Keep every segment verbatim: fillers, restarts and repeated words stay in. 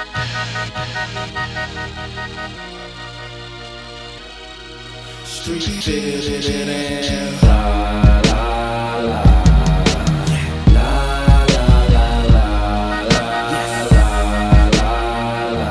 Street fitted it in. La la la. La la la la la. La la la.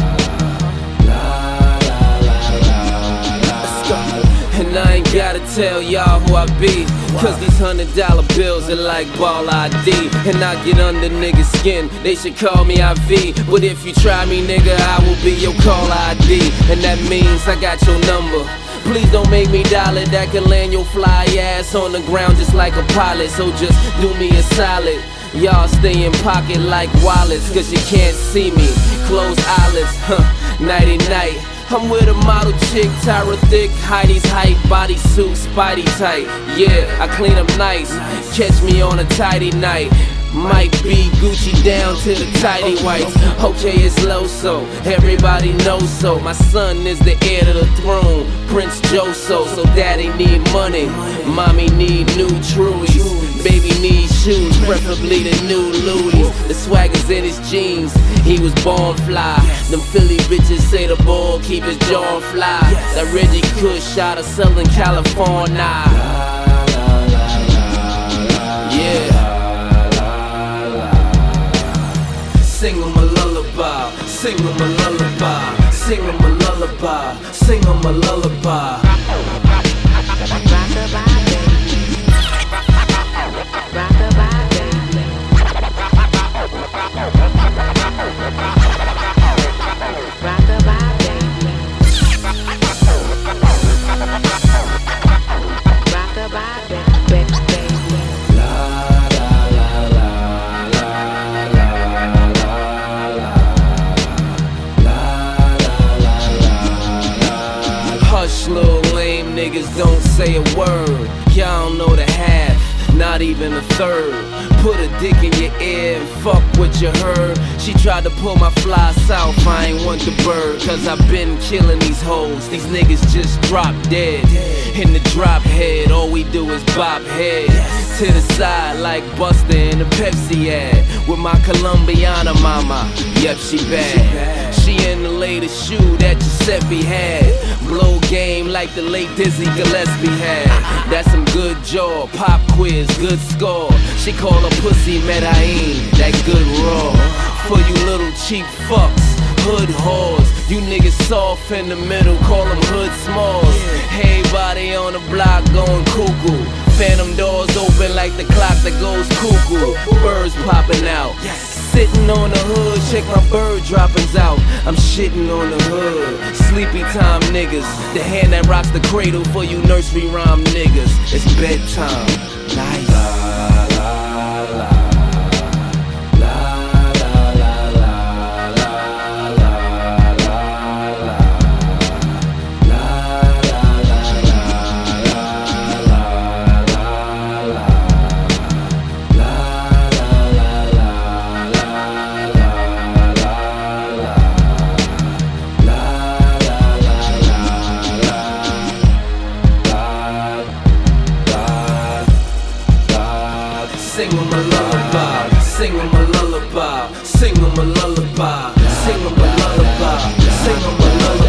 La la la la. Let's go. And I ain't gotta tell y'all who I be, cause these hundred dollar bills are like ball I D. And I get under niggas' skin, they should call me I V. But if you try me, nigga, I will be your call I D. And that means I got your number. Please don't make me dial it, that can land your fly ass on the ground just like a pilot. So just do me a solid, y'all stay in pocket like wallets, cause you can't see me, close eyelids, huh, nighty night. I'm with a model chick, Tyra thick, Heidi's hype, bodysuit, Spidey tight. Yeah, I clean up nice, catch me on a tidy night. Might be Gucci down to the tidy whites. Okay, it's low, so everybody knows so. My son is the heir to the throne, Prince Joso. So daddy need money, mommy need new Truies, baby need shoes, preferably the new Louis. The swagger's in his jeans, he was born fly. Them Philly bitches say the ball keep his jaw fly. That Reggie Kush out of Southern California. Yeah. Sing 'em a lullaby, sing 'em a lullaby, sing 'em a lullaby, sing 'em a lullaby. Rock-a-bye, baby. Rock-a-bye, baby. Rock-a-bye, baby. Rock-a-bye, baby. Hush, little lame niggas, don't say a word. Y'all don't know the half, not even a third. Put a dick in your ear and fuck what you heard. She tried to pull my fly south, I ain't want the bird. Cause I been killing these hoes, these niggas just drop dead. In the drop head, all we do is bop head to the side like Buster in a Pepsi ad. With my Colombiana mama, yep, she bad. She in the latest shoe that Giuseppe had. Blow game like the late Dizzy Gillespie had. That's some good jaw, pop quiz, good score. She call her pussy Medellin, that good raw. For you little cheap fucks, hood whores. You niggas soft in the middle, call them hood smalls. Everybody on the block going cuckoo. Phantom doors open like the clock that goes cuckoo. Birds popping out. Sitting on the hood, check my bird droppings out. I'm shitting on the hood. Sleepy time niggas, the hand that rocks the cradle for you nursery rhyme niggas. It's bedtime. Nice. La, la, la. Sing 'em a lullaby, sing 'em a lullaby, sing 'em a lullaby, sing 'em a lullaby, sing 'em a lullaby.